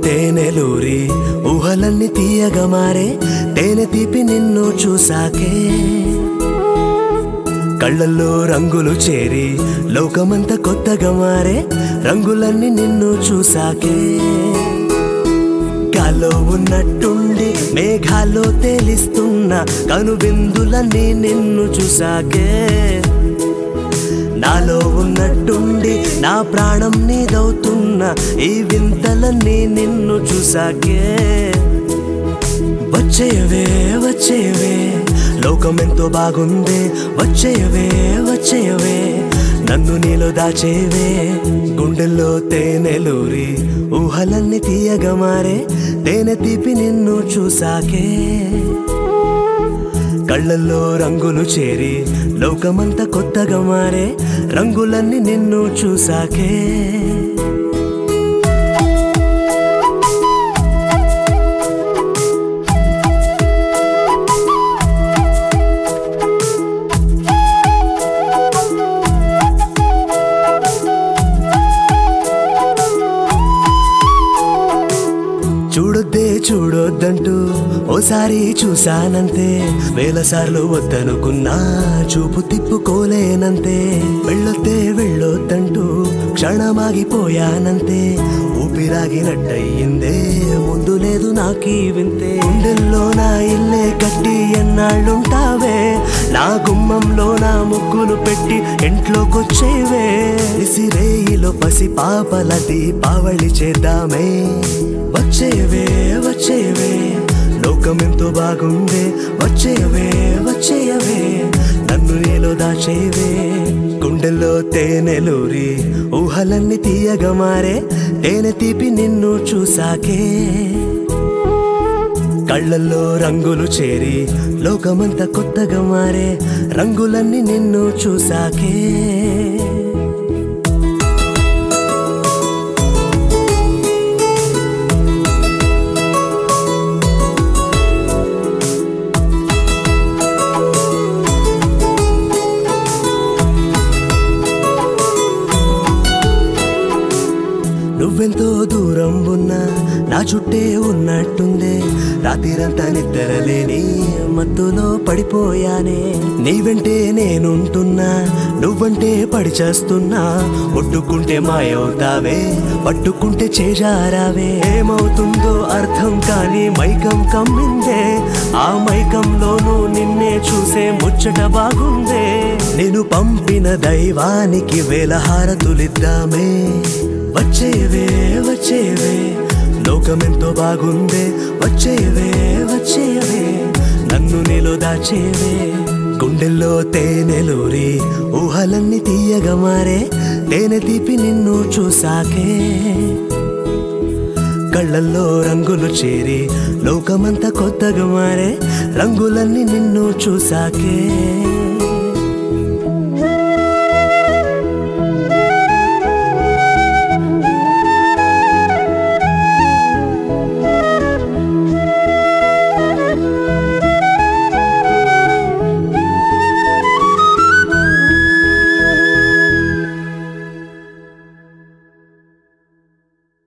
తేనెలూరి ఊహలన్నీ తీయగా మారే తేనె తీపి నిన్ను చూసాకే కళ్ళల్లో రంగులు చేరి లోకమంతా కొత్తగా మారే రంగులన్నీ నిన్ను చూసాకే గాల్లో ఉన్నట్టుండి మేఘాల్లో తేలిస్తున్న కనువిందులన్నీ నిన్ను చూసాకే నాలో ఉన్నట్టుండి నా ప్రాణం నీదవుతున్న ఈ వింతలన్నీ నిన్ను చూసాకే వచ్చేవే వచ్చేవే లోకమెంతో బాగుందే వచ్చేవే వచ్చేవే నన్ను నీలో దాచేవే గుండెల్లో తేనెలూరి ఊహలన్నీ తీయగా మారే తేనె తీపి నిన్ను చూసాకే కళ్ళల్లో రంగులు చేరి లోకమంతా కొత్తగా మారే రంగులన్నీ నిన్ను చూసాకే చూడొద్దే చూడొద్దంటూ ఓసారి చూసానంతే వేలసార్లు వద్దనుకున్నా చూపు తిప్పుకోలేనంతే వెళ్ళొద్దే వెళ్ళొద్దంటూ క్షణమాగిపోయానంతే ఊపిరాగినట్టయిందే ముందు లేదు నాకీ వింతే గుండెల్లో నా ఇల్లే కట్టి ఎన్నాళ్ళుంటావే నా గుమ్మంలో నా ముగ్గులు పెట్టి ఇంట్లోకొచ్చేవే ఇసిరేయిలో పసి పాపల దీపావళి చేద్దామే వచ్చేవే వచ్చేవే లోకమెంతో బాగుందే వచ్చేవే వచ్చేవే నన్ను నీలో దాచేవే గుండెల్లో తేనెలూరి ఊహలన్నీ తీయగా మారే తేనె తీపి నిన్ను చూసాకే కళ్ళల్లో రంగులు చేరి లోకమంతా కొత్తగా మారే రంగులన్నీ నిన్ను చూసాకే నువ్వెంతో దూరం ఉన్నా నా చుట్టే ఉన్నట్టుందే రాత్రిరంతా నిద్రలేని మత్తులో పడిపోయానే నీ వెంటే నేనుంటున్నా నువ్వంటే పడిచేస్తున్నా ముట్టుకుంటే మాయవుతావే పట్టుకుంటే చేజారావే ఏమవుతుందో అర్థం కాని మైకం కమ్మిందే ఆ మైకంలోనూ నిన్నే చూసే ముచ్చట బాగుందే నేను పంపిన దైవానికి వేల హారతులిద్దామే వచ్చేవే వచ్చేవే లోకమెంతో బాగుందే వచ్చేవే వచ్చేవే నన్ను నీలో దాచేవే గుండెల్లో తేనెలూరి ఊహలన్నీ తీయగా మారే తేనె తీపి నిన్ను చూసాకే కళ్ళల్లో రంగులు చేరి లోకమంతా కొత్తగా మారే రంగులన్నీ నిన్ను చూసాకే